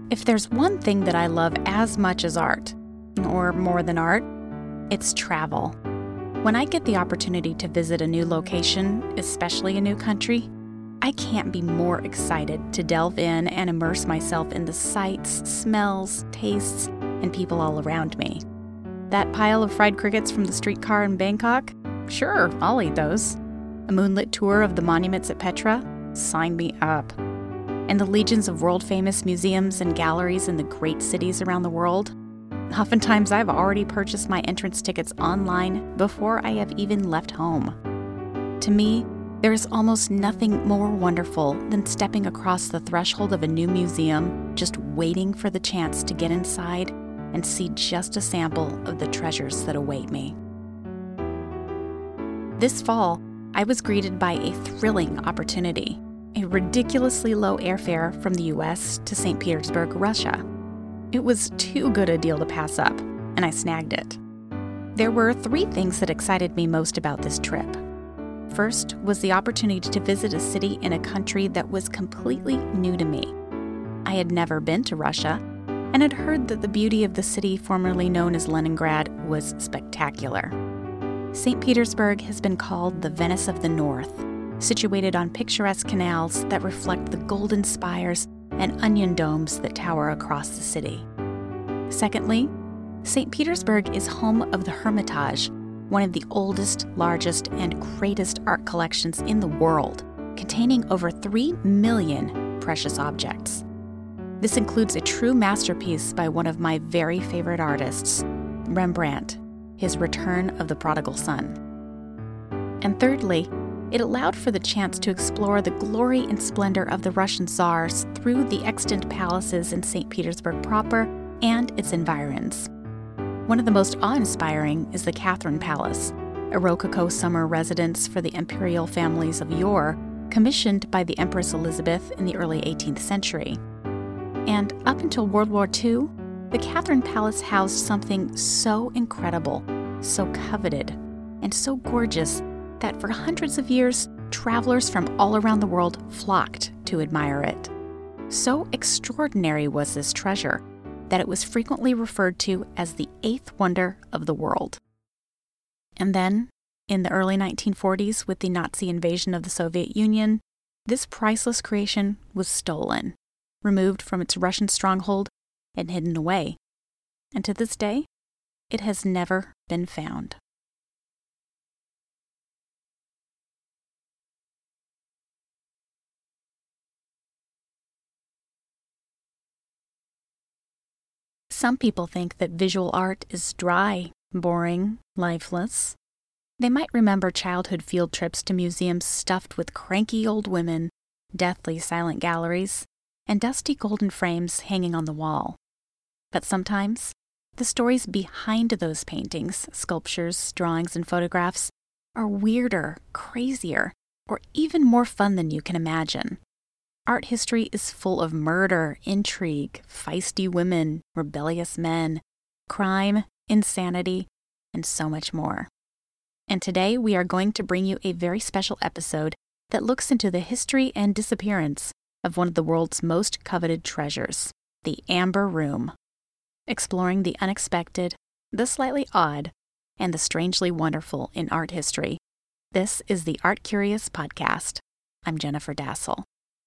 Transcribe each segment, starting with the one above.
If there's one thing that I love as much as art, or more than art, it's travel. When I get the opportunity to visit a new location, especially a new country, I can't be more excited to delve in and immerse myself in the sights, smells, tastes, and people all around me. That pile of fried crickets from the streetcar in Bangkok? Sure, I'll eat those. A moonlit tour of the monuments at Petra? Sign me up. And the legions of world-famous museums and galleries in the great cities around the world? Oftentimes, I've already purchased my entrance tickets online before I have even left home. To me, there is almost nothing more wonderful than stepping across the threshold of a new museum, just waiting for the chance to get inside and see just a sample of the treasures that await me. This fall, I was greeted by a thrilling opportunity, a ridiculously low airfare from the US to St. Petersburg, Russia. It was too good a deal to pass up, and I snagged it. There were 3 things that excited me most about this trip. First was the opportunity to visit a city in a country that was completely new to me. I had never been to Russia, and had heard that the beauty of the city formerly known as Leningrad was spectacular. St. Petersburg has been called the Venice of the North, situated on picturesque canals that reflect the golden spires and onion domes that tower across the city. Secondly, St. Petersburg is home of the Hermitage, one of the oldest, largest, and greatest art collections in the world, containing over 3 million precious objects. This includes a true masterpiece by one of my very favorite artists, Rembrandt, his Return of the Prodigal Son. And thirdly, it allowed for the chance to explore the glory and splendor of the Russian Tsars through the extant palaces in St. Petersburg proper and its environs. One of the most awe-inspiring is the Catherine Palace, a Rococo summer residence for the imperial families of yore, commissioned by the Empress Elizabeth in the early 18th century. And up until World War II, the Catherine Palace housed something so incredible, so coveted, and so gorgeous that for hundreds of years, travelers from all around the world flocked to admire it. So extraordinary was this treasure that it was frequently referred to as the 8th wonder of the world. And then, in the early 1940s, with the Nazi invasion of the Soviet Union, this priceless creation was stolen, removed from its Russian stronghold, and hidden away. And to this day, it has never been found. Some people think that visual art is dry, boring, lifeless. They might remember childhood field trips to museums stuffed with cranky old women, deathly silent galleries, and dusty golden frames hanging on the wall. But sometimes, the stories behind those paintings, sculptures, drawings, and photographs are weirder, crazier, or even more fun than you can imagine. Art history is full of murder, intrigue, feisty women, rebellious men, crime, insanity, and so much more. And today we are going to bring you a very special episode that looks into the history and disappearance of one of the world's most coveted treasures, the Amber Room. Exploring the unexpected, the slightly odd, and the strangely wonderful in art history. This is the Art Curious Podcast. I'm Jennifer Dassel.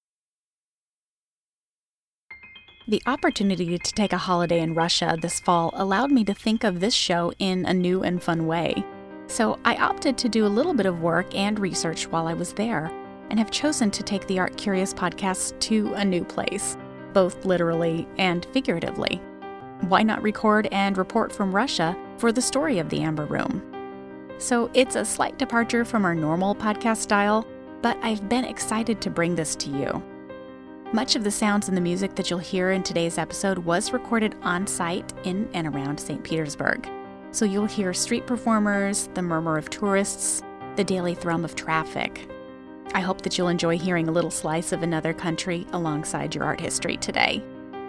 The opportunity to take a holiday in Russia this fall allowed me to think of this show in a new and fun way. So I opted to do a little bit of work and research while I was there, and have chosen to take the Art Curious Podcast to a new place, both literally and figuratively. Why not record and report from Russia for the story of the Amber Room? So it's a slight departure from our normal podcast style, but I've been excited to bring this to you. Much of the sounds and the music that you'll hear in today's episode was recorded on site in and around St. Petersburg. So you'll hear street performers, the murmur of tourists, the daily thrum of traffic. I hope that you'll enjoy hearing a little slice of another country alongside your art history today.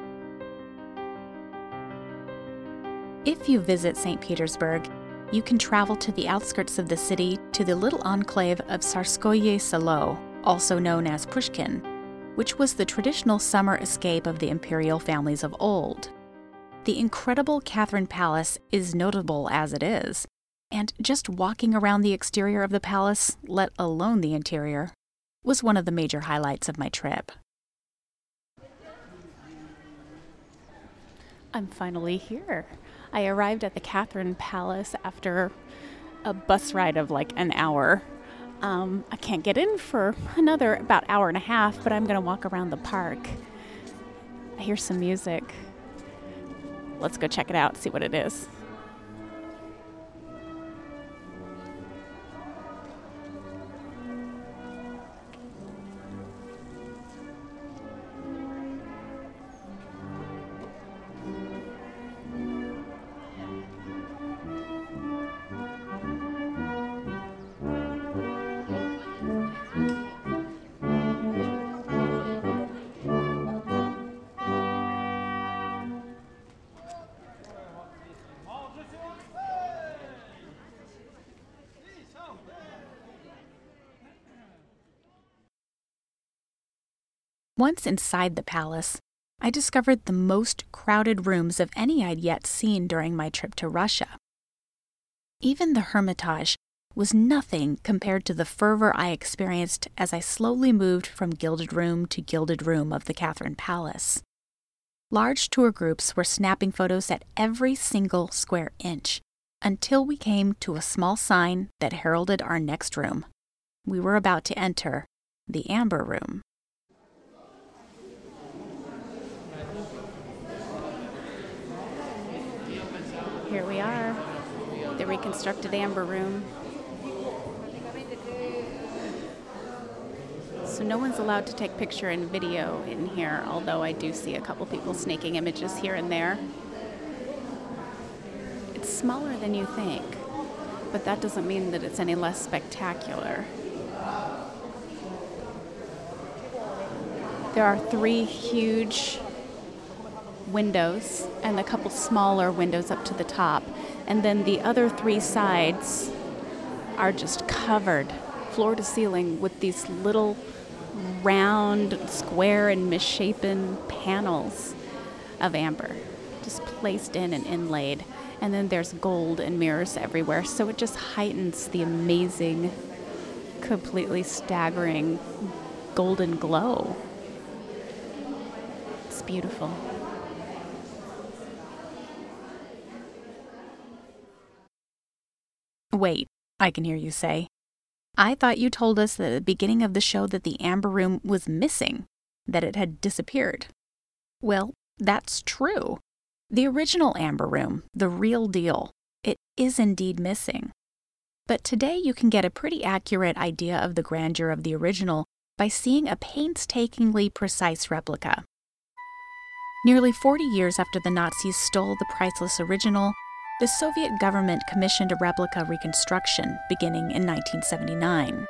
If you visit St. Petersburg, you can travel to the outskirts of the city to the little enclave of Tsarskoye Selo, also known as Pushkin. which was the traditional summer escape of the imperial families of old. The incredible Catherine Palace is notable as it is, and just walking around the exterior of the palace, let alone the interior, was one of the major highlights of my trip. I'm finally here. I arrived at the Catherine Palace after a bus ride of like an hour. I can't get in for another about hour and a half, but I'm going to walk around the park. I hear some music. Let's go check it out, see what it is. Once inside the palace, I discovered the most crowded rooms of any I'd yet seen during my trip to Russia. Even the Hermitage was nothing compared to the fervor I experienced as I slowly moved from gilded room to gilded room of the Catherine Palace. Large tour groups were snapping photos at every single square inch until we came to a small sign that heralded our next room. We were about to enter the Amber Room. Here we are, the reconstructed Amber Room. So no one's allowed to take picture and video in here, although I do see a couple people snaking images here and there. It's smaller than you think, but that doesn't mean that it's any less spectacular. There are 3 huge windows and a couple smaller windows up to the top, and then the other 3 sides are just covered floor to ceiling with these little round, square and misshapen panels of amber just placed in and inlaid, and then there's gold and mirrors everywhere, so it just heightens the amazing, completely staggering golden glow. It's beautiful. Wait, I can hear you say. I thought you told us at the beginning of the show that the Amber Room was missing, that it had disappeared. Well, that's true. The original Amber Room, the real deal, it is indeed missing. But today you can get a pretty accurate idea of the grandeur of the original by seeing a painstakingly precise replica. Nearly 40 years after the Nazis stole the priceless original, the Soviet government commissioned a replica reconstruction beginning in 1979.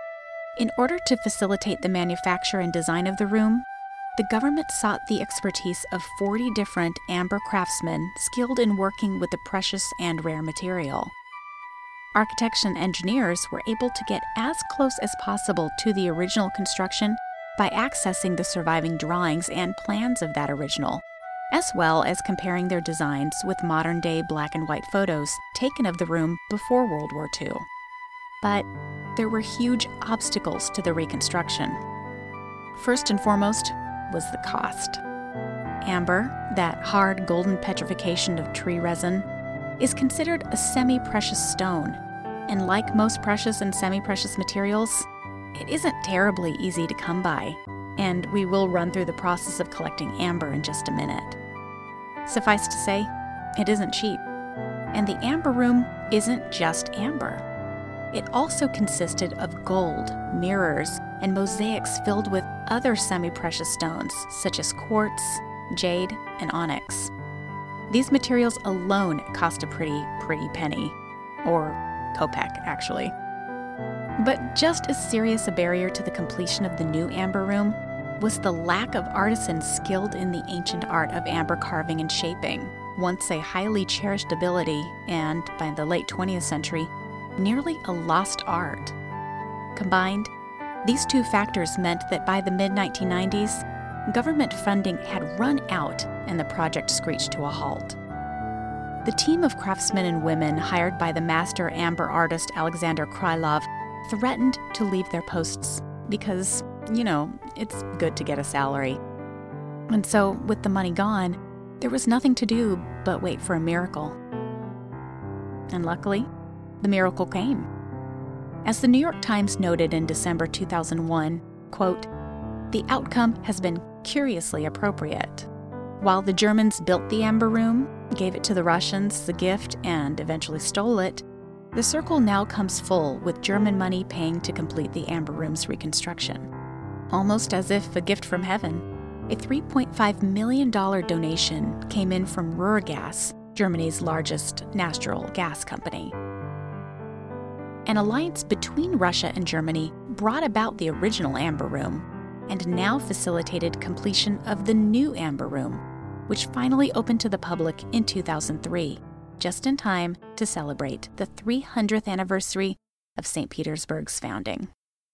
In order to facilitate the manufacture and design of the room, the government sought the expertise of 40 different amber craftsmen skilled in working with the precious and rare material. Architects and engineers were able to get as close as possible to the original construction by accessing the surviving drawings and plans of that original, as well as comparing their designs with modern-day black and white photos taken of the room before World War II. But there were huge obstacles to the reconstruction. First and foremost was the cost. Amber, that hard golden petrification of tree resin, is considered a semi-precious stone, and like most precious and semi-precious materials, it isn't terribly easy to come by, and we will run through the process of collecting amber in just a minute. Suffice to say, it isn't cheap. And the Amber Room isn't just amber. It also consisted of gold, mirrors, and mosaics filled with other semi-precious stones, such as quartz, jade, and onyx. These materials alone cost a pretty penny, or kopeck, actually. But just as serious a barrier to the completion of the new Amber Room was the lack of artisans skilled in the ancient art of amber carving and shaping, once a highly cherished ability and, by the late 20th century, nearly a lost art. Combined, These two factors meant that by the mid-1990s, government funding had run out and the project screeched to a halt. The team of craftsmen and women hired by the master amber artist Alexander Krylov threatened to leave their posts because, it's good to get a salary. And so, with the money gone, there was nothing to do but wait for a miracle. And luckily, the miracle came. As the New York Times noted in December 2001, quote, "The outcome has been curiously appropriate. While the Germans built the Amber Room, gave it to the Russians as a gift, and eventually stole it, the circle now comes full with German money paying to complete the Amber Room's reconstruction. Almost as if a gift from heaven, a $3.5 million donation came in from Ruhrgas, Germany's largest natural gas company. An alliance between Russia and Germany brought about the original Amber Room and now facilitated completion of the new Amber Room, which finally opened to the public in 2003, just in time to celebrate the 300th anniversary of St. Petersburg's founding."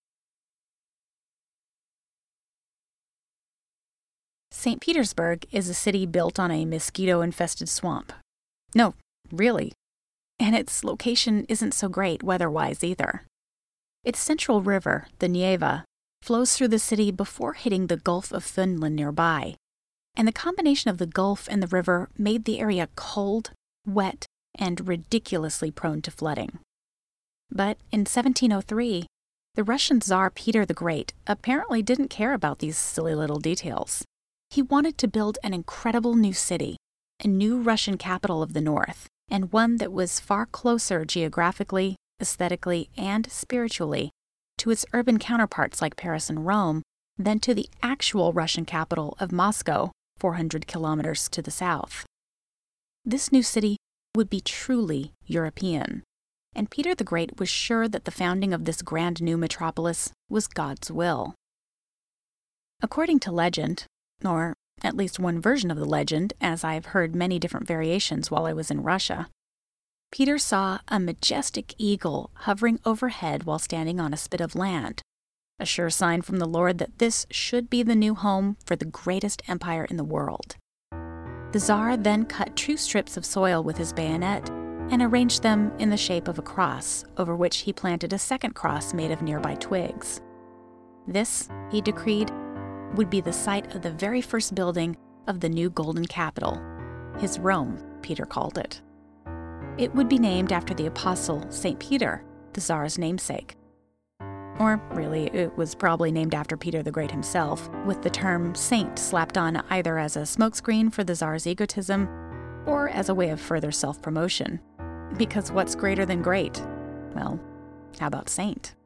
St. Petersburg is a city built on a mosquito-infested swamp. No, really. And its location isn't so great weather-wise either. Its central river, the Neva, flows through the city before hitting the Gulf of Finland nearby. And the combination of the Gulf and the river made the area cold, wet, and ridiculously prone to flooding. But in 1703, the Russian Tsar Peter the Great apparently didn't care about these silly little details. He wanted to build an incredible new city, a new Russian capital of the north, and one that was far closer geographically, aesthetically, and spiritually to its urban counterparts like Paris and Rome than to the actual Russian capital of Moscow, 400 kilometers to the south. This new city would be truly European, and Peter the Great was sure that the founding of this grand new metropolis was God's will. According to legend, or at least one version of the legend, as I've heard many different variations while I was in Russia, Peter saw a majestic eagle hovering overhead while standing on a spit of land, a sure sign from the Lord that this should be the new home for the greatest empire in the world. The Tsar then cut 2 strips of soil with his bayonet and arranged them in the shape of a cross, over which he planted a second cross made of nearby twigs. This, he decreed, would be the site of the very first building of the new golden capital, his Rome, Peter called it. It would be named after the apostle St. Peter, the Tsar's namesake. Or really, it was probably named after Peter the Great himself, with the term saint slapped on either as a smokescreen for the Tsar's egotism or as a way of further self-promotion. Because what's greater than great? Well, how about saint?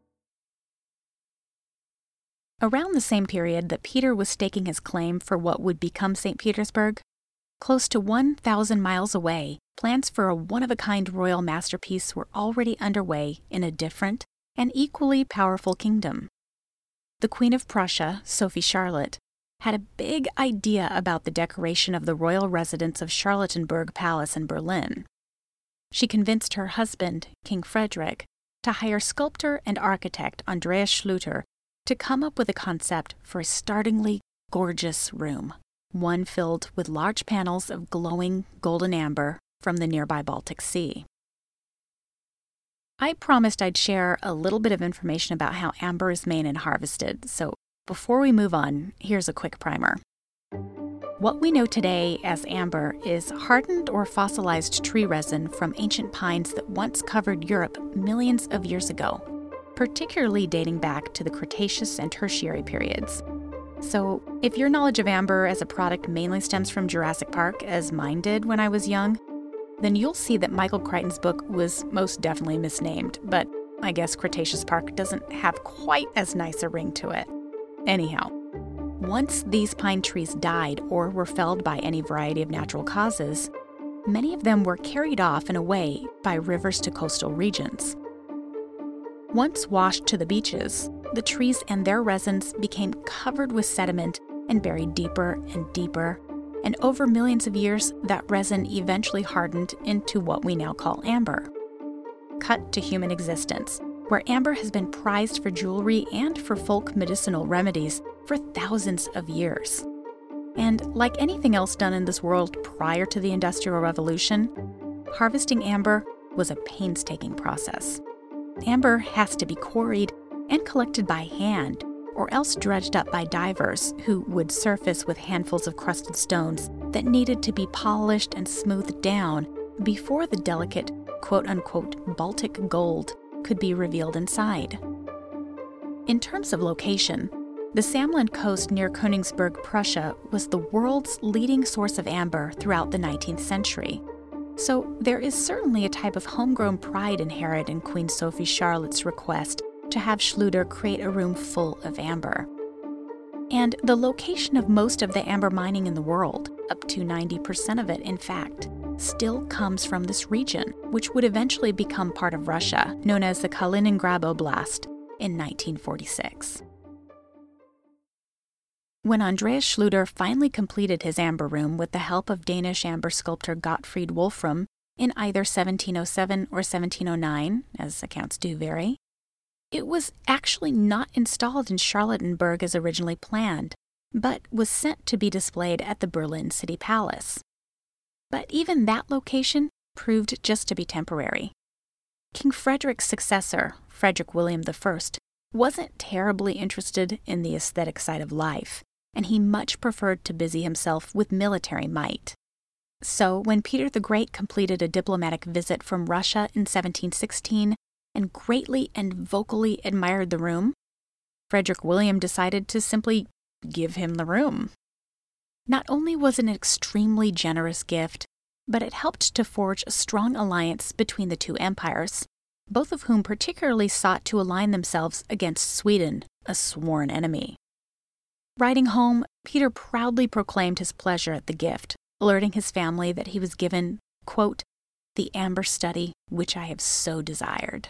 Around the same period that Peter was staking his claim for what would become St. Petersburg, close to 1,000 miles away, plans for a one-of-a-kind royal masterpiece were already underway in a different and equally powerful kingdom. The Queen of Prussia, Sophie Charlotte, had a big idea about the decoration of the royal residence of Charlottenburg Palace in Berlin. She convinced her husband, King Frederick, to hire sculptor and architect Andreas Schlüter to come up with a concept for a startlingly gorgeous room, one filled with large panels of glowing golden amber from the nearby Baltic Sea. I promised I'd share a little bit of information about how amber is made and harvested, so before we move on, here's a quick primer. What we know today as amber is hardened or fossilized tree resin from ancient pines that once covered Europe millions of years ago, particularly dating back to the Cretaceous and Tertiary periods. So, if your knowledge of amber as a product mainly stems from Jurassic Park, as mine did when I was young, then you'll see that Michael Crichton's book was most definitely misnamed, but I guess Cretaceous Park doesn't have quite as nice a ring to it. Anyhow, once these pine trees died or were felled by any variety of natural causes, many of them were carried off and away by rivers to coastal regions. Once washed to the beaches, the trees and their resins became covered with sediment and buried deeper and deeper, and over millions of years, that resin eventually hardened into what we now call amber. Cut to human existence, where amber has been prized for jewelry and for folk medicinal remedies for thousands of years. And like anything else done in this world prior to the Industrial Revolution, harvesting amber was a painstaking process. Amber has to be quarried and collected by hand, or else dredged up by divers who would surface with handfuls of crusted stones that needed to be polished and smoothed down before the delicate, quote-unquote, Baltic gold could be revealed inside. In terms of location, the Samland coast near Königsberg, Prussia, was the world's leading source of amber throughout the 19th century. So there is certainly a type of homegrown pride inherent in Queen Sophie Charlotte's request to have Schluter create a room full of amber. And the location of most of the amber mining in the world, up to 90% of it in fact, still comes from this region, which would eventually become part of Russia, known as the Kaliningrad Oblast, in 1946. When Andreas Schluter finally completed his amber room with the help of Danish amber sculptor Gottfried Wolfram in either 1707 or 1709, as accounts do vary, it was actually not installed in Charlottenburg as originally planned, but was sent to be displayed at the Berlin City Palace. But even that location proved just to be temporary. King Frederick's successor, Frederick William I, wasn't terribly interested in the aesthetic side of life, and he much preferred to busy himself with military might. So when Peter the Great completed a diplomatic visit from Russia in 1716 and greatly and vocally admired the room, Frederick William decided to simply give him the room. Not only was it an extremely generous gift, but it helped to forge a strong alliance between the two empires, both of whom particularly sought to align themselves against Sweden, a sworn enemy. Riding home, Peter proudly proclaimed his pleasure at the gift, alerting his family that he was given, quote, the amber study which I have so desired.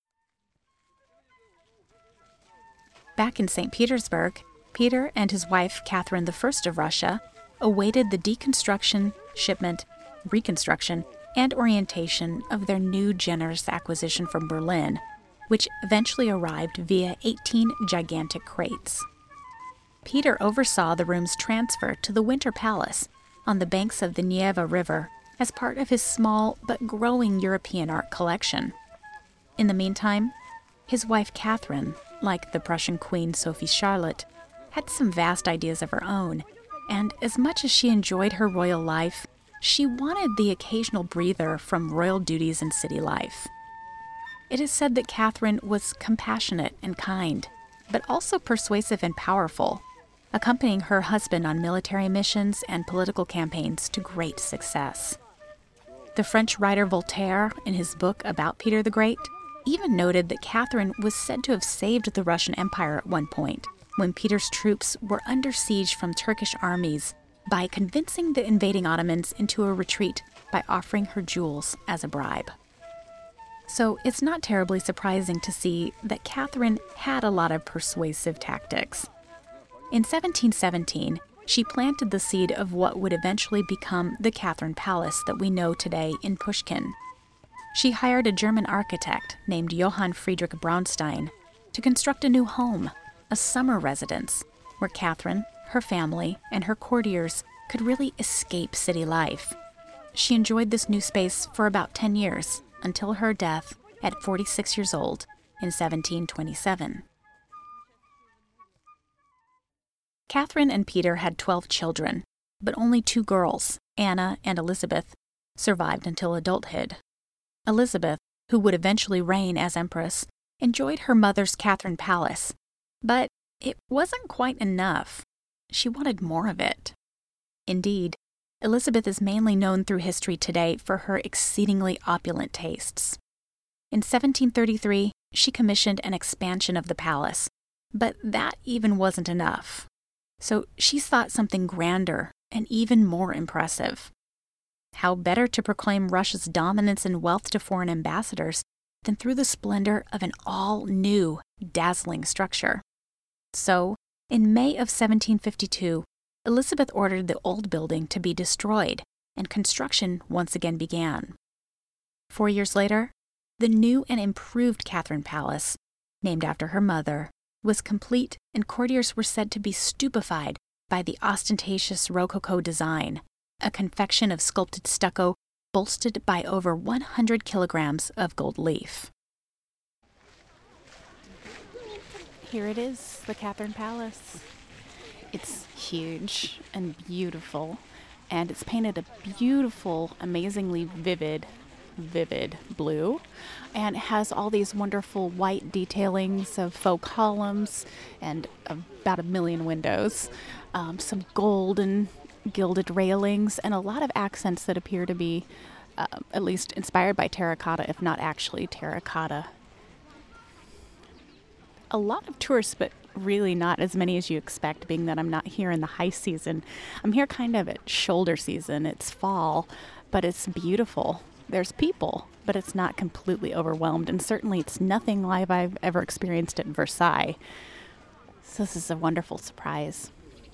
Back in St. Petersburg, Peter and his wife Catherine I of Russia awaited the deconstruction, shipment, reconstruction, and orientation of their new generous acquisition from Berlin, which eventually arrived via 18 gigantic crates. Peter oversaw the room's transfer to the Winter Palace on the banks of the Neva River as part of his small but growing European art collection. In the meantime, his wife Catherine, like the Prussian Queen Sophie Charlotte, had some vast ideas of her own, and as much as she enjoyed her royal life, she wanted the occasional breather from royal duties and city life. It is said that Catherine was compassionate and kind, but also persuasive and powerful, accompanying her husband on military missions and political campaigns to great success. The French writer Voltaire, in his book about Peter the Great, even noted that Catherine was said to have saved the Russian Empire at one point, when Peter's troops were under siege from Turkish armies, by convincing the invading Ottomans into a retreat by offering her jewels as a bribe. So it's not terribly surprising to see that Catherine had a lot of persuasive tactics. In 1717, she planted the seed of what would eventually become the Catherine Palace that we know today in Pushkin. She hired a German architect named Johann Friedrich Braunstein to construct a new home, a summer residence, where Catherine, her family, and her courtiers could really escape city life. She enjoyed this new space for about 10 years, until her death at 46 years old in 1727. Catherine and Peter had 12 children, but only 2 girls, Anna and Elizabeth, survived until adulthood. Elizabeth, who would eventually reign as empress, enjoyed her mother's Catherine Palace, but it wasn't quite enough. She wanted more of it. Indeed, Elizabeth is mainly known through history today for her exceedingly opulent tastes. In 1733, she commissioned an expansion of the palace, but that even wasn't enough. So she thought something grander and even more impressive. How better to proclaim Russia's dominance and wealth to foreign ambassadors than through the splendor of an all-new, dazzling structure? So, in May of 1752, Elizabeth ordered the old building to be destroyed, and construction once again began. 4 years later, The new and improved Catherine Palace, named after her mother, was complete, and courtiers were said to be stupefied by the ostentatious Rococo design, a confection of sculpted stucco bolstered by over 100 kilograms of gold leaf. Here it is, the Catherine Palace. It's huge and beautiful, and it's painted a beautiful, amazingly vivid blue, and it has all these wonderful white detailings of faux columns and about 1 million windows, some gold and gilded railings, and a lot of accents that appear to be at least inspired by terracotta, if not actually terracotta. A lot of tourists, but really not as many as you expect, being that I'm not here in the high season. I'm here kind of at shoulder season. It's fall, but it's beautiful. There's people, but it's not completely overwhelmed, and certainly it's nothing like I've ever experienced at Versailles. So this is a wonderful surprise.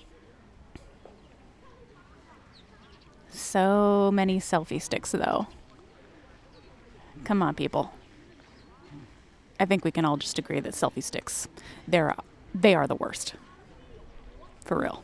So many selfie sticks, though. Come on, people. I think we can all just agree that selfie sticks, they are the worst. For real.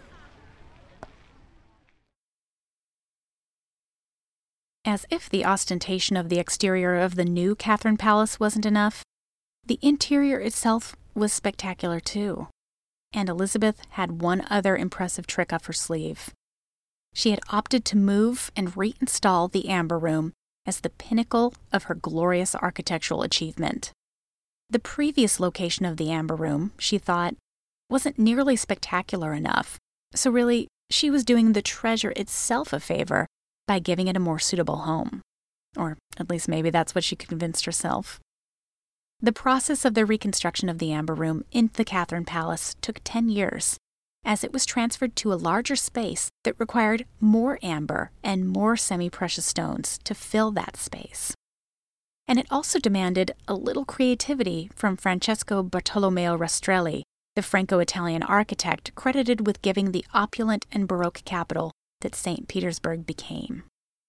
As if the ostentation of the exterior of the new Catherine Palace wasn't enough, the interior itself was spectacular too. And Elizabeth had one other impressive trick up her sleeve. She had opted to move and reinstall the Amber Room as the pinnacle of her glorious architectural achievement. The previous location of the Amber Room, she thought, wasn't nearly spectacular enough, so really, she was doing the treasure itself a favor by giving it a more suitable home. Or at least maybe that's what she convinced herself. The process of the reconstruction of the Amber Room in the Catherine Palace took 10 years, as it was transferred to a larger space that required more amber and more semi-precious stones to fill that space. And it also demanded a little creativity from Francesco Bartolomeo Rastrelli, the Franco-Italian architect credited with giving the opulent and Baroque capital that St. Petersburg became.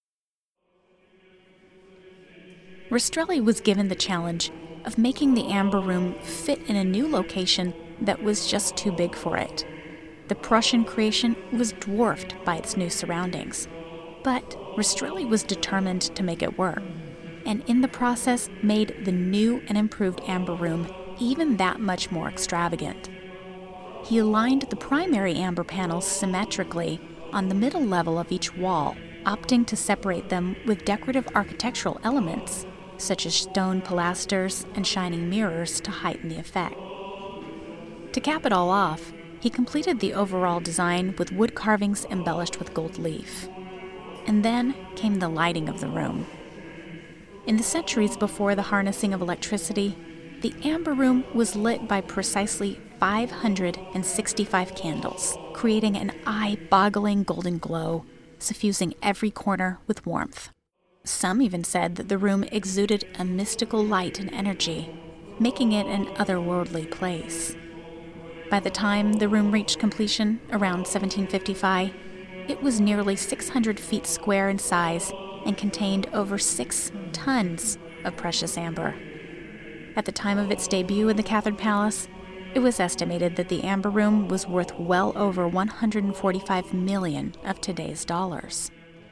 Rastrelli was given the challenge of making the Amber Room fit in a new location that was just too big for it. The Prussian creation was dwarfed by its new surroundings, but Rastrelli was determined to make it work, and in the process made the new and improved Amber Room even that much more extravagant. He aligned the primary amber panels symmetrically on the middle level of each wall, opting to separate them with decorative architectural elements, such as stone pilasters and shining mirrors to heighten the effect. To cap it all off, he completed the overall design with wood carvings embellished with gold leaf. And then came the lighting of the room. In the centuries before the harnessing of electricity, the Amber Room was lit by precisely 565 candles, creating an eye-boggling golden glow, suffusing every corner with warmth. Some even said that the room exuded a mystical light and energy, making it an otherworldly place. By the time the room reached completion, around 1755, it was nearly 600 feet square in size and contained over 6 tons of precious amber. At the time of its debut in the Catherine Palace, it was estimated that the Amber Room was worth well over 145 million of today's dollars.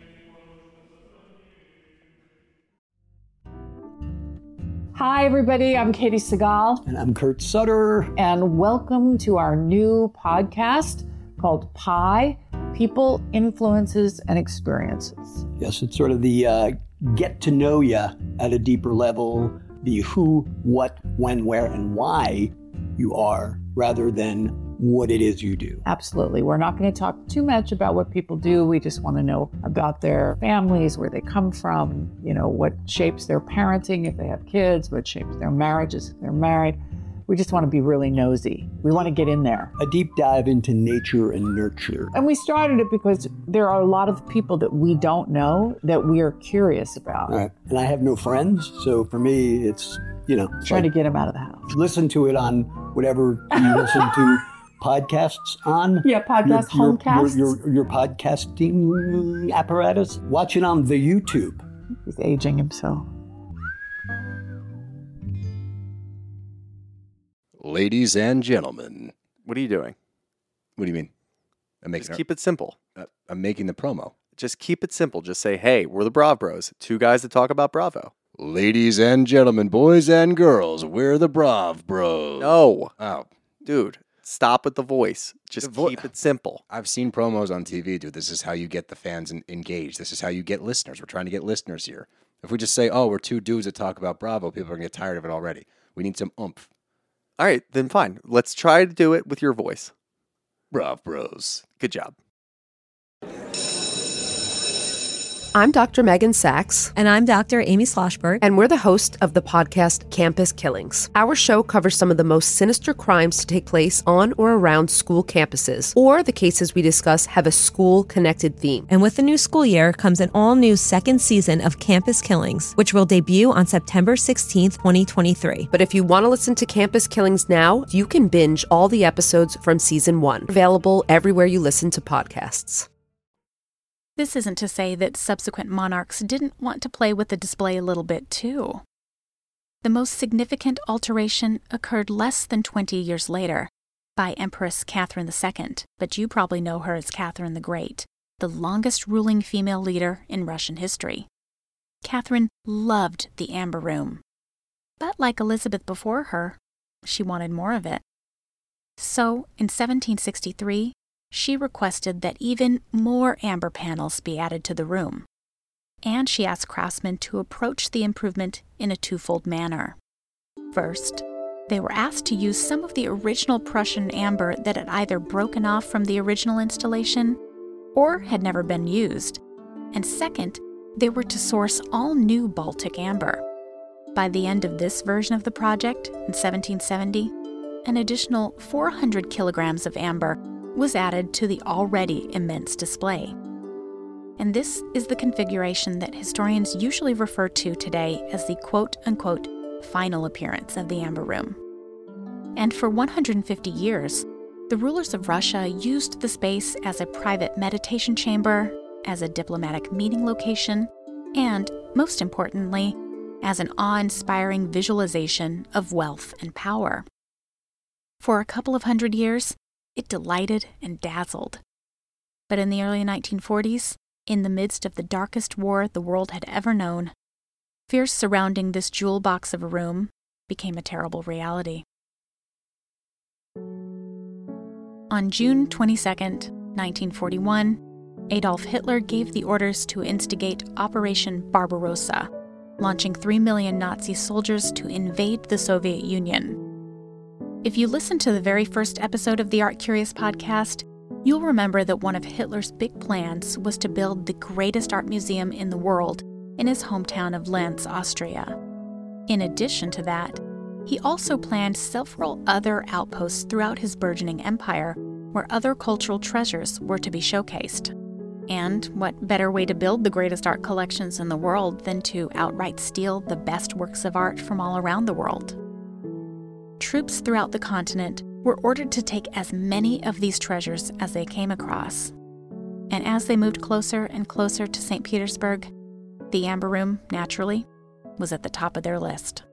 Hi, everybody. I'm Katie Segal. And I'm Kurt Sutter. And welcome to our new podcast called PI, People, Influences, and Experiences. Yes, it's sort of the get to know you at a deeper level, the who, what, when, where, and why you are, rather than what it is you do. Absolutely. We're not going to talk too much about what people do. We just want to know about their families, where they come from, what shapes their parenting if they have kids, what shapes their marriages if they're married. We just want to be really nosy. We want to get in there. A deep dive into nature and nurture. And we started it because there are a lot of people that we don't know that we are curious about. Right. And I have no friends, so for me, it's, trying to get them out of the house. Listen to it on whatever you listen to podcasts on. Yeah, homecasts. Your podcasting apparatus. Watch it on the YouTube. He's aging himself. Ladies and gentlemen. What are you doing? What do you mean? Just keep it simple. I'm making the promo. Just keep it simple. Just say, hey, we're the Brav Bros. Two guys that talk about Bravo. Ladies and gentlemen, boys and girls, we're the Brav Bros. No. Oh. Dude, stop with the voice. Just keep it simple. I've seen promos on TV, dude. This is how you get the fans engaged. This is how you get listeners. We're trying to get listeners here. If we just say, oh, we're two dudes that talk about Bravo, people are going to get tired of it already. We need some oomph. All right, then fine. Let's try to do it with your voice. Brav Bros. Good job. I'm Dr. Megan Sachs. And I'm Dr. Amy Sloshberg. And we're the host of the podcast Campus Killings. Our show covers some of the most sinister crimes to take place on or around school campuses, or the cases we discuss have a school-connected theme. And with the new school year comes an all-new second season of Campus Killings, which will debut on September 16th, 2023. But if you want to listen to Campus Killings now, you can binge all the episodes from season 1. Available everywhere you listen to podcasts. This isn't to say that subsequent monarchs didn't want to play with the display a little bit too. The most significant alteration occurred less than 20 years later by Empress Catherine II, but you probably know her as Catherine the Great, the longest ruling female leader in Russian history. Catherine loved the Amber Room, but like Elizabeth before her, she wanted more of it. So, in 1763, she requested that even more amber panels be added to the room, and she asked craftsmen to approach the improvement in a twofold manner. First, they were asked to use some of the original Prussian amber that had either broken off from the original installation or had never been used, and second, they were to source all new Baltic amber. By the end of this version of the project, in 1770, an additional 400 kilograms of amber was added to the already immense display. And this is the configuration that historians usually refer to today as the quote-unquote final appearance of the Amber Room. And for 150 years, the rulers of Russia used the space as a private meditation chamber, as a diplomatic meeting location, and, most importantly, as an awe-inspiring visualization of wealth and power. For a couple of hundred years, it delighted and dazzled. But in the early 1940s, in the midst of the darkest war the world had ever known, fears surrounding this jewel box of a room became a terrible reality. On June 22, 1941, Adolf Hitler gave the orders to instigate Operation Barbarossa, launching 3 million Nazi soldiers to invade the Soviet Union. If you listen to the very first episode of the Art Curious podcast, you'll remember that one of Hitler's big plans was to build the greatest art museum in the world in his hometown of Linz, Austria. In addition to that, he also planned several other outposts throughout his burgeoning empire where other cultural treasures were to be showcased. And what better way to build the greatest art collections in the world than to outright steal the best works of art from all around the world? Troops throughout the continent were ordered to take as many of these treasures as they came across. And as they moved closer and closer to St. Petersburg, the Amber Room, naturally, was at the top of their list.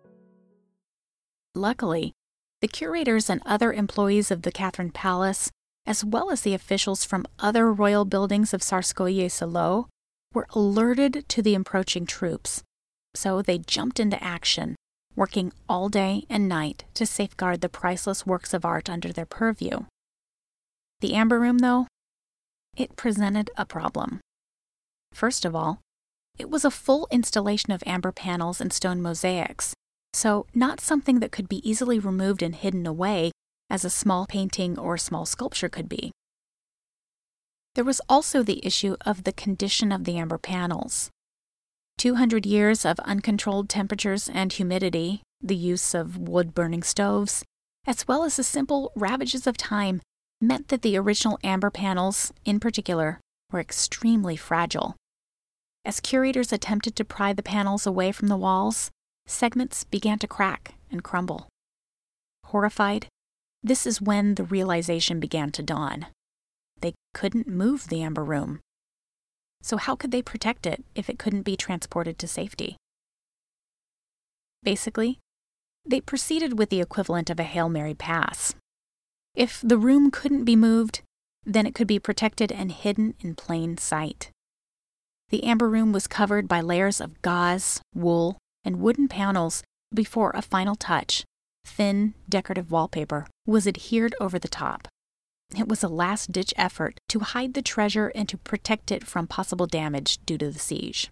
Luckily, the curators and other employees of the Catherine Palace, as well as the officials from other royal buildings of Tsarskoye Selo, were alerted to the approaching troops. So they jumped into action, working all day and night to safeguard the priceless works of art under their purview. The Amber Room, though, it presented a problem. First of all, it was a full installation of amber panels and stone mosaics, so not something that could be easily removed and hidden away as a small painting or small sculpture could be. There was also the issue of the condition of the amber panels. 200 years of uncontrolled temperatures and humidity, the use of wood-burning stoves, as well as the simple ravages of time, meant that the original amber panels, in particular, were extremely fragile. As curators attempted to pry the panels away from the walls, segments began to crack and crumble. Horrified, this is when the realization began to dawn. They couldn't move the Amber Room. So how could they protect it if it couldn't be transported to safety? Basically, they proceeded with the equivalent of a Hail Mary pass. If the room couldn't be moved, then it could be protected and hidden in plain sight. The amber room was covered by layers of gauze, wool, and wooden panels before a final touch, thin, decorative wallpaper, was adhered over the top. It was a last-ditch effort to hide the treasure and to protect it from possible damage due to the siege.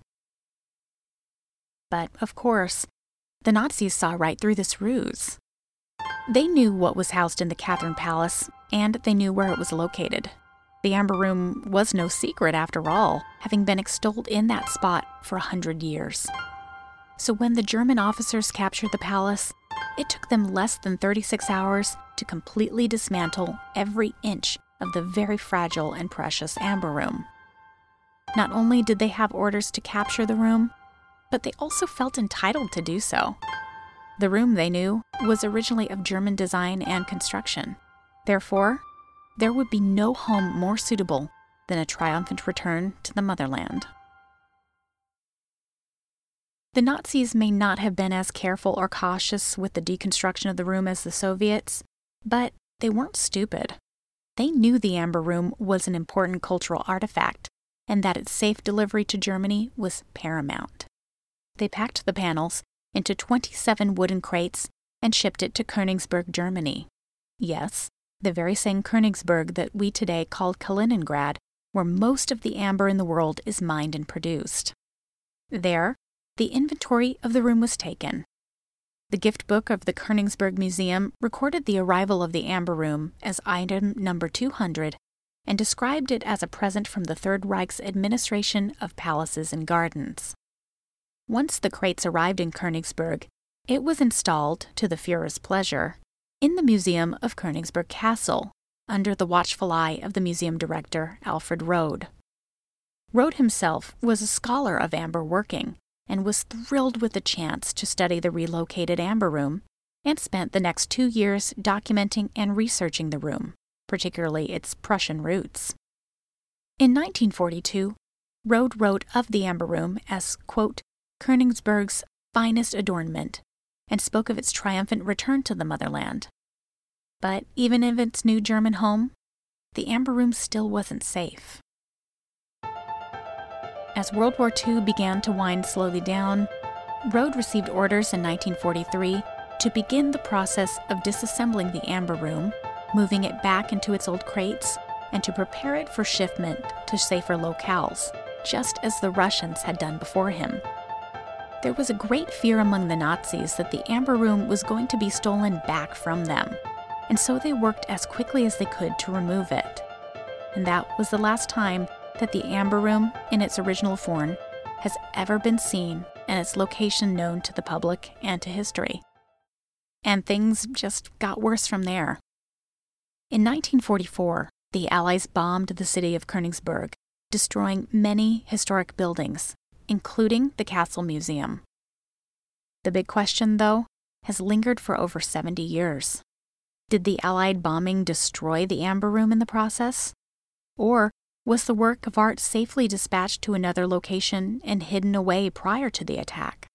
But, of course, the Nazis saw right through this ruse. They knew what was housed in the Catherine Palace, and they knew where it was located. The Amber Room was no secret after all, having been extolled in that spot for 100 years. So when the German officers captured the palace, it took them less than 36 hours to completely dismantle every inch of the very fragile and precious Amber Room. Not only did they have orders to capture the room, but they also felt entitled to do so. The room, they knew, was originally of German design and construction. Therefore, there would be no home more suitable than a triumphant return to the motherland. The Nazis may not have been as careful or cautious with the deconstruction of the room as the Soviets, but they weren't stupid. They knew the Amber Room was an important cultural artifact, and that its safe delivery to Germany was paramount. They packed the panels into 27 wooden crates and shipped it to Königsberg, Germany. Yes, the very same Königsberg that we today call Kaliningrad, where most of the amber in the world is mined and produced. There, the inventory of the room was taken. The gift book of the Königsberg Museum recorded the arrival of the Amber Room as item number 200 and described it as a present from the Third Reich's administration of palaces and gardens. Once the crates arrived in Königsberg, it was installed, to the Führer's pleasure, in the Museum of Königsberg Castle, under the watchful eye of the museum director, Alfred Rode. Rode himself was a scholar of amber working, and was thrilled with the chance to study the relocated Amber Room, and spent the next 2 years documenting and researching the room, particularly its Prussian roots. In 1942, Rode wrote of the Amber Room as, quote, Königsberg's finest adornment, and spoke of its triumphant return to the motherland. But even in its new German home, the Amber Room still wasn't safe. As World War II began to wind slowly down, Rode received orders in 1943 to begin the process of disassembling the Amber Room, moving it back into its old crates, and to prepare it for shipment to safer locales, just as the Russians had done before him. There was a great fear among the Nazis that the Amber Room was going to be stolen back from them, and so they worked as quickly as they could to remove it. And that was the last time that the Amber Room, in its original form, has ever been seen and its location known to the public and to history. And things just got worse from there. In 1944, the Allies bombed the city of Königsberg, destroying many historic buildings, including the Castle Museum. The big question, though, has lingered for over 70 years. Did the Allied bombing destroy the Amber Room in the process? Or was the work of art safely dispatched to another location and hidden away prior to the attack?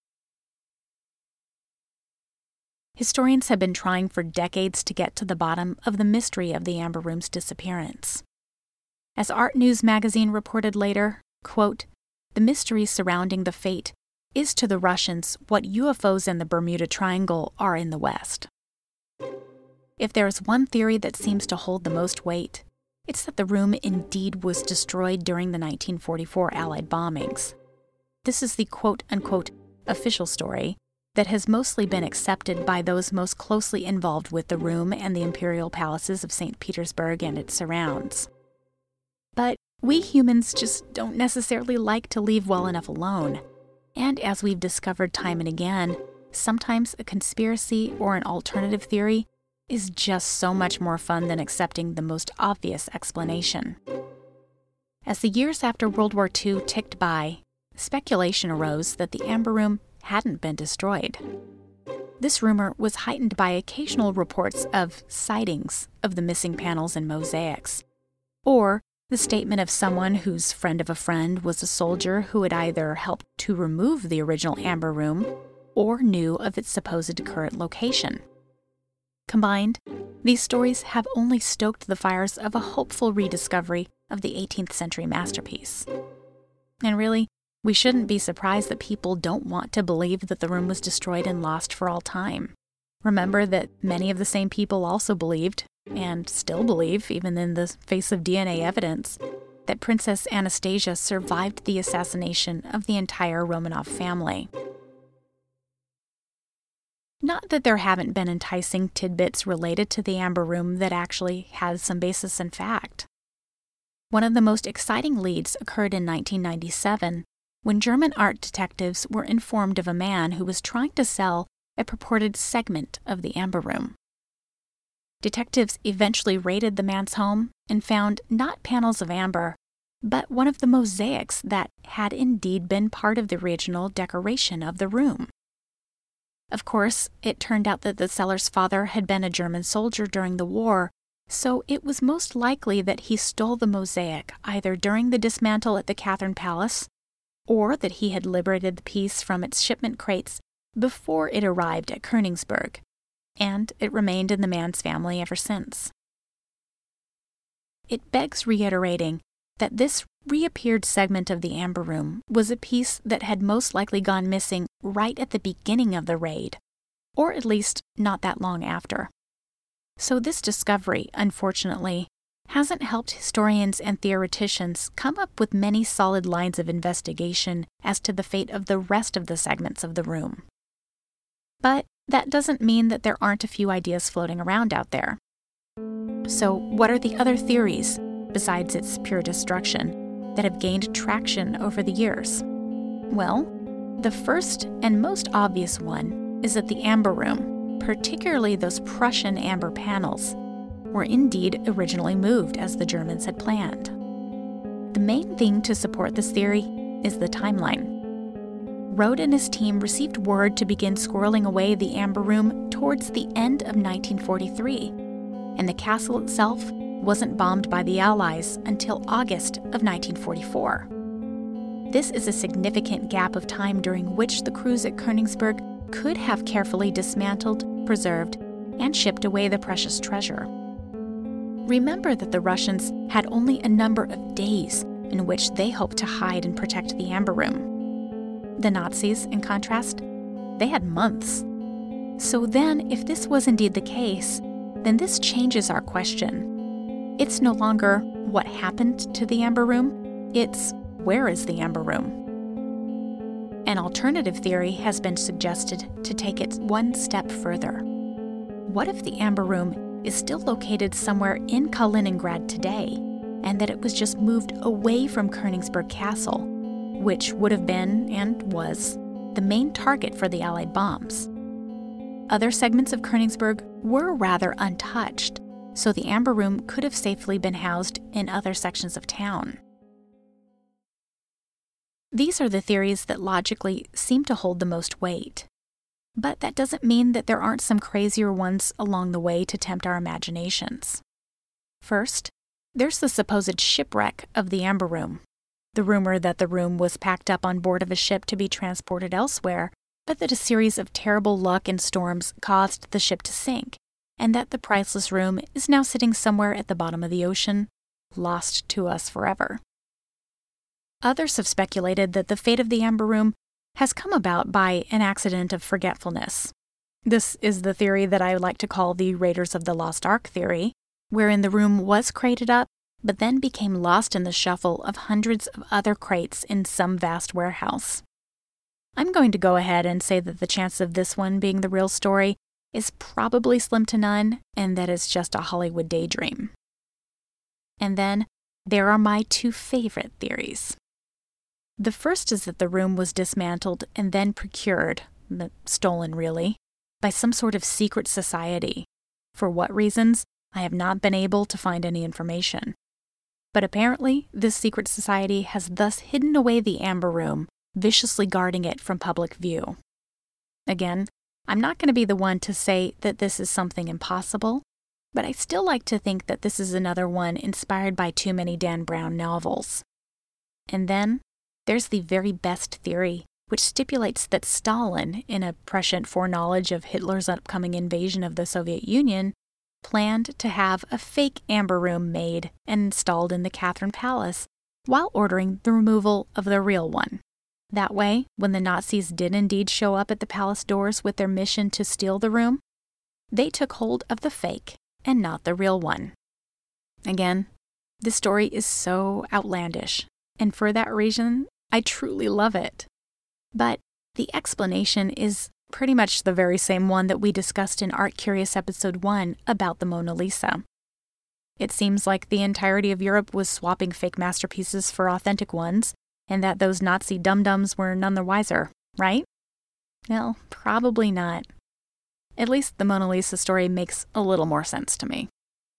Historians have been trying for decades to get to the bottom of the mystery of the Amber Room's disappearance. As Art News magazine reported later, quote, the mystery surrounding the fate is to the Russians what UFOs in the Bermuda Triangle are in the West. If there is one theory that seems to hold the most weight, it's that the room indeed was destroyed during the 1944 Allied bombings. This is the quote-unquote official story that has mostly been accepted by those most closely involved with the room and the imperial palaces of St. Petersburg and its surrounds. But we humans just don't necessarily like to leave well enough alone. And as we've discovered time and again, sometimes a conspiracy or an alternative theory is just so much more fun than accepting the most obvious explanation. As the years after World War II ticked by, speculation arose that the Amber Room hadn't been destroyed. This rumor was heightened by occasional reports of sightings of the missing panels and mosaics, or the statement of someone whose friend of a friend was a soldier who had either helped to remove the original Amber Room or knew of its supposed current location. Combined, these stories have only stoked the fires of a hopeful rediscovery of the 18th century masterpiece. And really, we shouldn't be surprised that people don't want to believe that the room was destroyed and lost for all time. Remember that many of the same people also believed, and still believe, even in the face of DNA evidence, that Princess Anastasia survived the assassination of the entire Romanov family. Not that there haven't been enticing tidbits related to the Amber Room that actually has some basis in fact. One of the most exciting leads occurred in 1997 when German art detectives were informed of a man who was trying to sell a purported segment of the Amber Room. Detectives eventually raided the man's home and found not panels of amber, but one of the mosaics that had indeed been part of the original decoration of the room. Of course, it turned out that the seller's father had been a German soldier during the war, so it was most likely that he stole the mosaic either during the dismantle at the Catherine Palace or that he had liberated the piece from its shipment crates before it arrived at Königsberg, and it remained in the man's family ever since. It begs reiterating that this reappeared segment of the Amber Room was a piece that had most likely gone missing right at the beginning of the raid, or at least not that long after. So this discovery, unfortunately, hasn't helped historians and theoreticians come up with many solid lines of investigation as to the fate of the rest of the segments of the room. But that doesn't mean that there aren't a few ideas floating around out there. So what are the other theories, besides its pure destruction, that have gained traction over the years? Well, the first and most obvious one is that the Amber Room, particularly those Prussian amber panels, were indeed originally moved as the Germans had planned. The main thing to support this theory is the timeline. Rode and his team received word to begin squirreling away the Amber Room towards the end of 1943, and the castle itself wasn't bombed by the Allies until August of 1944. This is a significant gap of time during which the crews at Königsberg could have carefully dismantled, preserved, and shipped away the precious treasure. Remember that the Russians had only a number of days in which they hoped to hide and protect the Amber Room. The Nazis, in contrast, they had months. So then, if this was indeed the case, then this changes our question. It's no longer what happened to the Amber Room, it's where is the Amber Room? An alternative theory has been suggested to take it one step further. What if the Amber Room is still located somewhere in Kaliningrad today, and that it was just moved away from Königsberg Castle, which would have been, and was, the main target for the Allied bombs? Other segments of Königsberg were rather untouched, so the Amber Room could have safely been housed in other sections of town. These are the theories that logically seem to hold the most weight. But that doesn't mean that there aren't some crazier ones along the way to tempt our imaginations. First, there's the supposed shipwreck of the Amber Room. The rumor that the room was packed up on board of a ship to be transported elsewhere, but that a series of terrible luck and storms caused the ship to sink, and that the priceless room is now sitting somewhere at the bottom of the ocean, lost to us forever. Others have speculated that the fate of the Amber Room has come about by an accident of forgetfulness. This is the theory that I would like to call the Raiders of the Lost Ark theory, wherein the room was crated up, but then became lost in the shuffle of hundreds of other crates in some vast warehouse. I'm going to go ahead and say that the chance of this one being the real story is probably slim to none, and that it's just a Hollywood daydream. And then there are my two favorite theories. The first is that the room was dismantled and then procured, stolen really, by some sort of secret society. For what reasons, I have not been able to find any information. But apparently, this secret society has thus hidden away the Amber Room, viciously guarding it from public view. Again, I'm not going to be the one to say that this is something impossible, but I still like to think that this is another one inspired by too many Dan Brown novels. And then, there's the very best theory which stipulates that Stalin, in a prescient foreknowledge of Hitler's upcoming invasion of the Soviet Union, planned to have a fake amber room made and installed in the Catherine Palace while ordering the removal of the real one. That way, when the Nazis did indeed show up at the palace doors with their mission to steal the room, they took hold of the fake and not the real one. Again, this story is so outlandish, and for that reason, I truly love it. But the explanation is pretty much the very same one that we discussed in Art Curious Episode 1 about the Mona Lisa. It seems like the entirety of Europe was swapping fake masterpieces for authentic ones, and that those Nazi dum-dums were none the wiser, right? Well, probably not. At least the Mona Lisa story makes a little more sense to me.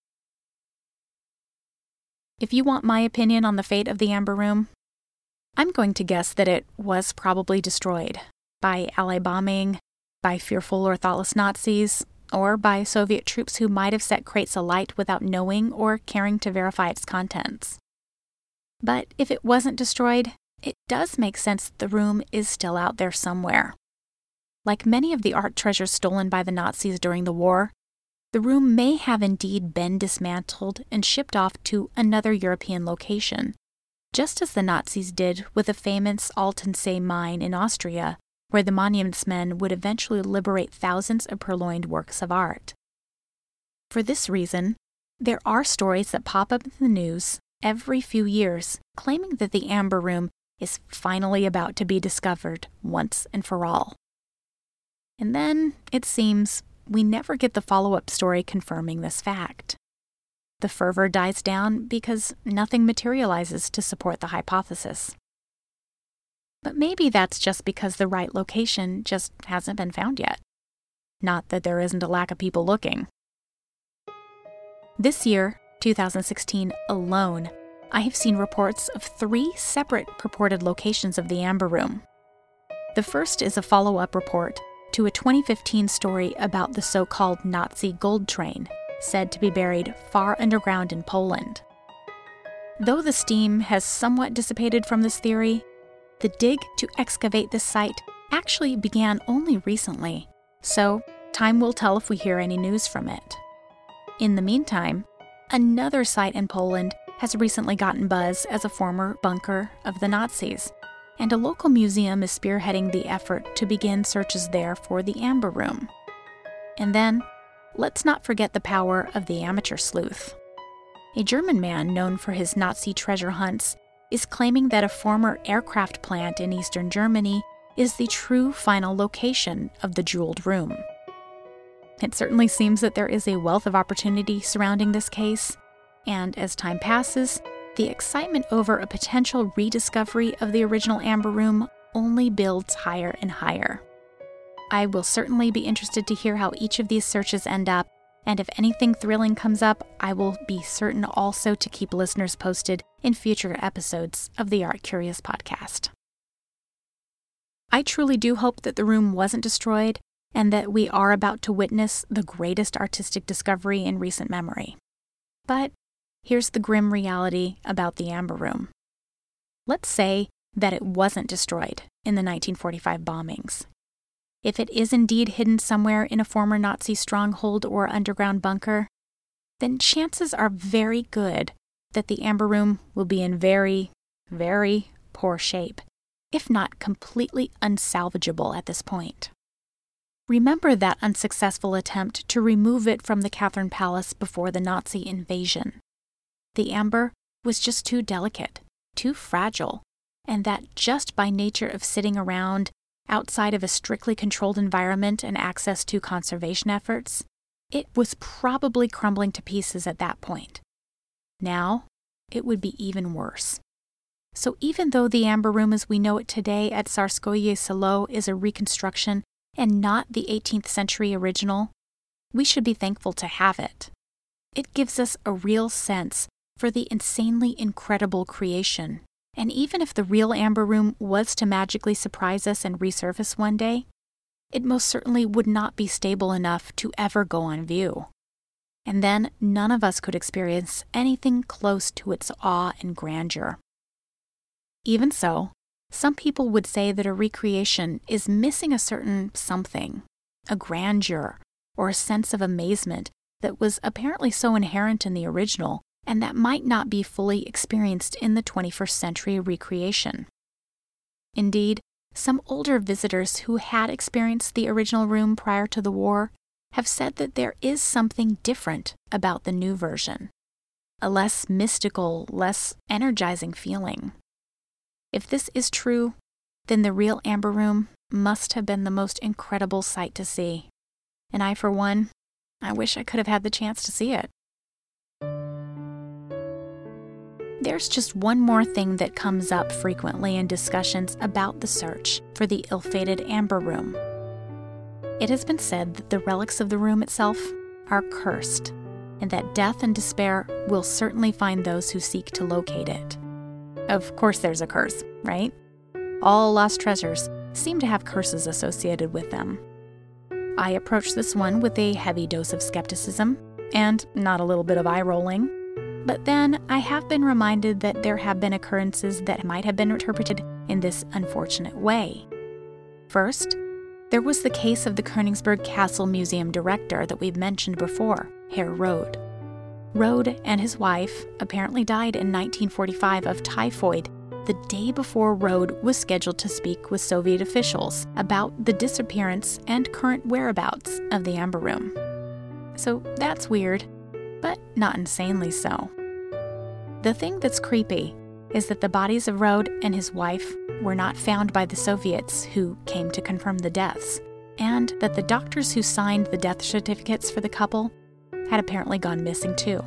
If you want my opinion on the fate of the Amber Room, I'm going to guess that it was probably destroyed by Allied bombing, by fearful or thoughtless Nazis, or by Soviet troops who might have set crates alight without knowing or caring to verify its contents. But if it wasn't destroyed, it does make sense that the room is still out there somewhere. Like many of the art treasures stolen by the Nazis during the war, the room may have indeed been dismantled and shipped off to another European location, just as the Nazis did with the famous Altensee mine in Austria, where the monuments men would eventually liberate thousands of purloined works of art. For this reason, there are stories that pop up in the news every few years claiming that the Amber Room is finally about to be discovered once and for all. And then, it seems, we never get the follow-up story confirming this fact. The fervor dies down because nothing materializes to support the hypothesis. But maybe that's just because the right location just hasn't been found yet. Not that there isn't a lack of people looking. This year, 2016 alone, I have seen reports of 3 separate purported locations of the Amber Room. The first is a follow-up report to a 2015 story about the so-called Nazi gold train, said to be buried far underground in Poland. Though the steam has somewhat dissipated from this theory, the dig to excavate this site actually began only recently, so time will tell if we hear any news from it. In the meantime, another site in Poland has recently gotten buzz as a former bunker of the Nazis, and a local museum is spearheading the effort to begin searches there for the Amber Room. And then, let's not forget the power of the amateur sleuth. A German man known for his Nazi treasure hunts is claiming that a former aircraft plant in eastern Germany is the true final location of the jeweled room. It certainly seems that there is a wealth of opportunity surrounding this case, and as time passes, the excitement over a potential rediscovery of the original Amber Room only builds higher and higher. I will certainly be interested to hear how each of these searches end up, and if anything thrilling comes up, I will be certain also to keep listeners posted in future episodes of the Art Curious podcast. I truly do hope that the room wasn't destroyed, and that we are about to witness the greatest artistic discovery in recent memory. But here's the grim reality about the Amber Room. Let's say that it wasn't destroyed in the 1945 bombings. If it is indeed hidden somewhere in a former Nazi stronghold or underground bunker, then chances are very good that the Amber Room will be in very, very poor shape, if not completely unsalvageable at this point. Remember that unsuccessful attempt to remove it from the Catherine Palace before the Nazi invasion. The amber was just too delicate, too fragile, and that just by nature of sitting around outside of a strictly controlled environment and access to conservation efforts, it was probably crumbling to pieces at that point. Now, it would be even worse. So even though the Amber Room as we know it today at Tsarskoye Selo is a reconstruction and not the 18th century original, we should be thankful to have it. It gives us a real sense for the insanely incredible creation. And even if the real Amber Room was to magically surprise us and resurface one day, it most certainly would not be stable enough to ever go on view. And then none of us could experience anything close to its awe and grandeur. Even so, some people would say that a recreation is missing a certain something, a grandeur, or a sense of amazement that was apparently so inherent in the original and that might not be fully experienced in the 21st century recreation. Indeed, some older visitors who had experienced the original room prior to the war have said that there is something different about the new version, a less mystical, less energizing feeling. If this is true, then the real Amber Room must have been the most incredible sight to see. And I, for one, I wish I could have had the chance to see it. There's just one more thing that comes up frequently in discussions about the search for the ill-fated Amber Room. It has been said that the relics of the room itself are cursed, and that death and despair will certainly find those who seek to locate it. Of course there's a curse, right? All lost treasures seem to have curses associated with them. I approach this one with a heavy dose of skepticism, and not a little bit of eye-rolling. But then I have been reminded that there have been occurrences that might have been interpreted in this unfortunate way. First, there was the case of the Königsberg Castle Museum director that we've mentioned before, Herr Rode. Rode and his wife apparently died in 1945 of typhoid the day before Rode was scheduled to speak with Soviet officials about the disappearance and current whereabouts of the Amber Room. So that's weird, but not insanely so. The thing that's creepy is that the bodies of Rode and his wife were not found by the Soviets who came to confirm the deaths, and that the doctors who signed the death certificates for the couple had apparently gone missing too.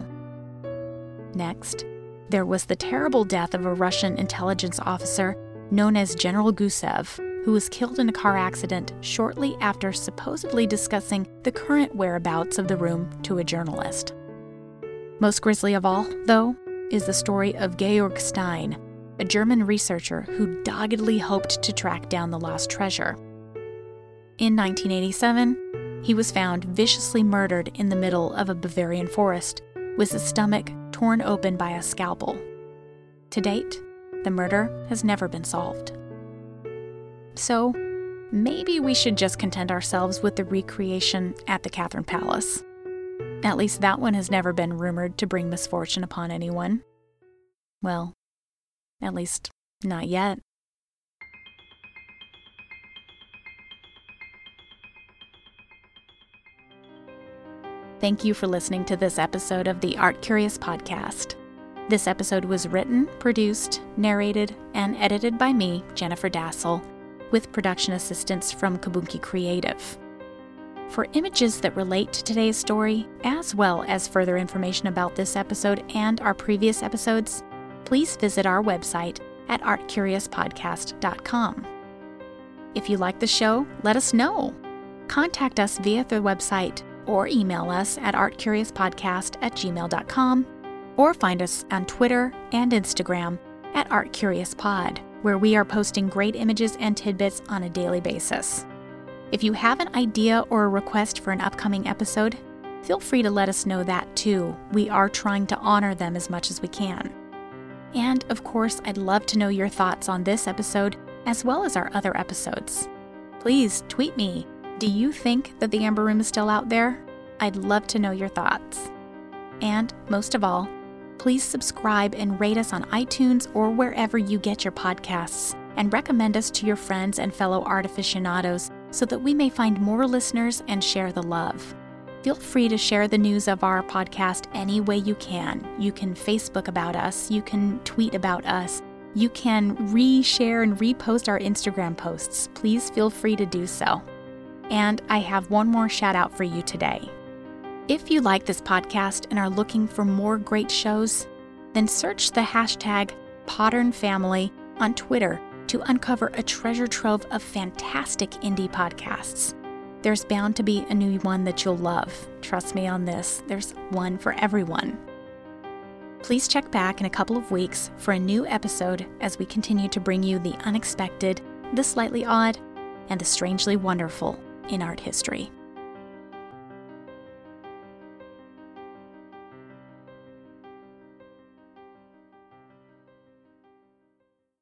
Next, there was the terrible death of a Russian intelligence officer known as General Gusev, who was killed in a car accident shortly after supposedly discussing the current whereabouts of the room to a journalist. Most grisly of all, though, is the story of Georg Stein, a German researcher who doggedly hoped to track down the lost treasure. In 1987, he was found viciously murdered in the middle of a Bavarian forest, with his stomach torn open by a scalpel. To date, the murder has never been solved. So, maybe we should just content ourselves with the recreation at the Catherine Palace. At least that one has never been rumored to bring misfortune upon anyone. Well, at least not yet. Thank you for listening to this episode of the Art Curious Podcast. This episode was written, produced, narrated, and edited by me, Jennifer Dassel, with production assistance from Kabuki Creative. For images that relate to today's story, as well as further information about this episode and our previous episodes, please visit our website at artcuriouspodcast.com. If you like the show, let us know. Contact us via the website or email us at artcuriouspodcast@gmail.com, or find us on Twitter and Instagram at artcuriouspod, where we are posting great images and tidbits on a daily basis. If you have an idea or a request for an upcoming episode, feel free to let us know that too. We are trying to honor them as much as we can. And of course, I'd love to know your thoughts on this episode as well as our other episodes. Please tweet me. Do you think that the Amber Room is still out there? I'd love to know your thoughts. And most of all, please subscribe and rate us on iTunes or wherever you get your podcasts, and recommend us to your friends and fellow art aficionados so that we may find more listeners and share the love. Feel free to share the news of our podcast any way you can. You can Facebook about us, you can tweet about us, you can reshare and repost our Instagram posts. Please feel free to do so. And I have one more shout out for you today. If you like this podcast and are looking for more great shows, then search the hashtag #PotternFamily on Twitter to uncover a treasure trove of fantastic indie podcasts. There's bound to be a new one that you'll love. Trust me on this, there's one for everyone. Please check back in a couple of weeks for a new episode as we continue to bring you the unexpected, the slightly odd, and the strangely wonderful in art history.